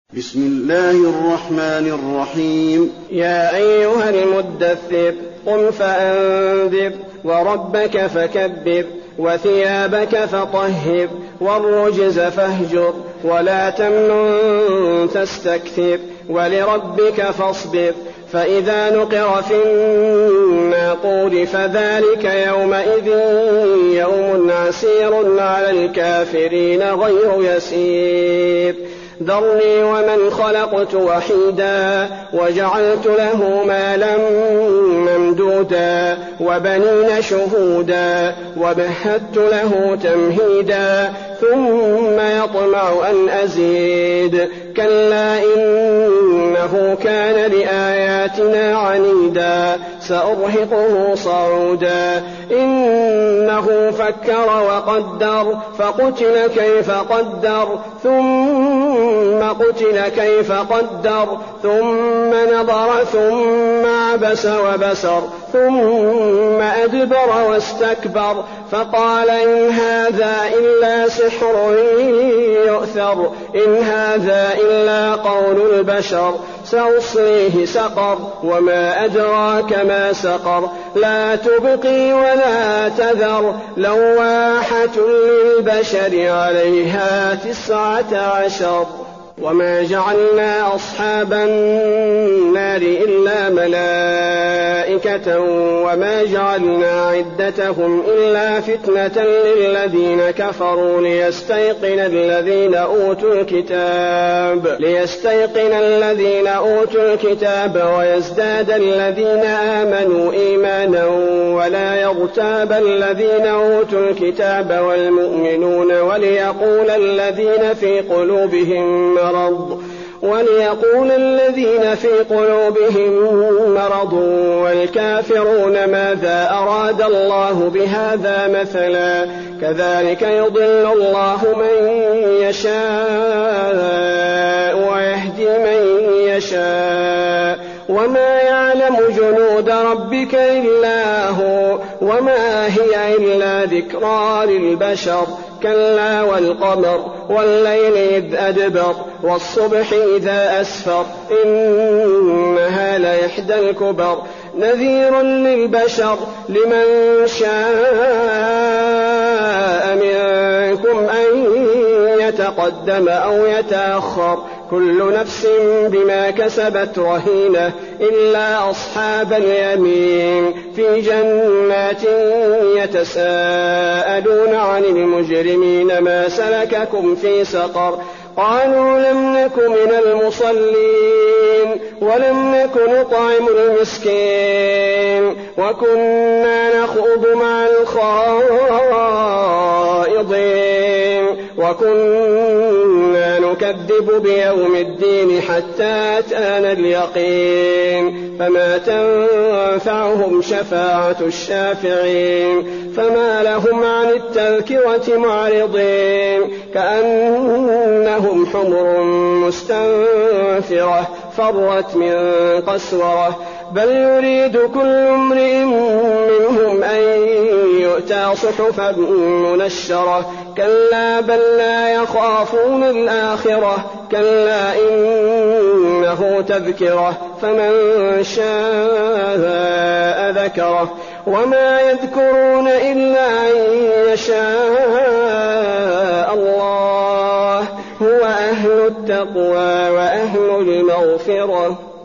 بسم الله الرحمن الرحيم. يا أيها المدثر قم فأنذر وربك فكبر وثيابك فطهر والرجز فاهجر ولا تمنن تستكثر ولربك فاصبر فإذا نقر في الناقور فذلك يومئذ يوم عسير على الكافرين غير يسير. ذرني ومن خلقت وحيدا وجعلت له مالا ممدودا وبنين شهودا ومهدت له تمهيدا ثم يطمع أن أزيد كلا إنه كان لآياتنا عنيدا سأرهقه صعودا إنه فكر وقدر فقتل كيف قدر ثم قتل كيف قدر ثم نظر ثم عبس وبسر ثم أدبر واستكبر فقال إن هذا إلا سحر يؤثر إن هذا إلا قول البشر سأصليه سقر وما أدراك ما سقر لا تبقي ولا تذر لواحة للبشر عليها 19. وما جعلنا أصحاب النار إلا ملائكة وما جعلنا عدتهم إلا فتنة للذين كفروا ليستيقن الذين أوتوا الكتاب ويزداد الذين آمنوا إيمانا ولا يرتاب الذين أوتوا الكتاب والمؤمنون وليقول الذين في قلوبهم مرض والكافرون ماذا أراد الله بهذا مثلا كذلك يضل الله من يشاء ويهدي من يشاء وما يعلم جنود ربك إلا هو وما هي إلا ذكرى للبشر كلا والقمر والليل إذ أدبر والصبح إذا أسفر إنها لإحدى الكبر نذير للبشر لمن شاء منكم أن يتقدم أو يتأخر كل نفس بما كسبت رهينة إلا أصحاب اليمين في جنات يتساءلون عن المجرمين ما سلككم في سقر قالوا لم نك من المصلين ولم نك نطعم المسكين وكنا نخوض مع الخائضين وكنا نكذب بيوم الدين حتى أتانا اليقين فما تنفعهم شفاعة الشافعين فما لهم عن التذكرة معرضين كأنهم حمر مستنفرة فرت من قسورة بل يريد كل امرئ منهم أن يؤتى صحفا منشرة كلا بل لا يخافون الآخرة كلا إنه تذكرة فمن شاء ذكره وما يذكرون إلا أن يشاء الله هو أهل التقوى وأهل المغفرة.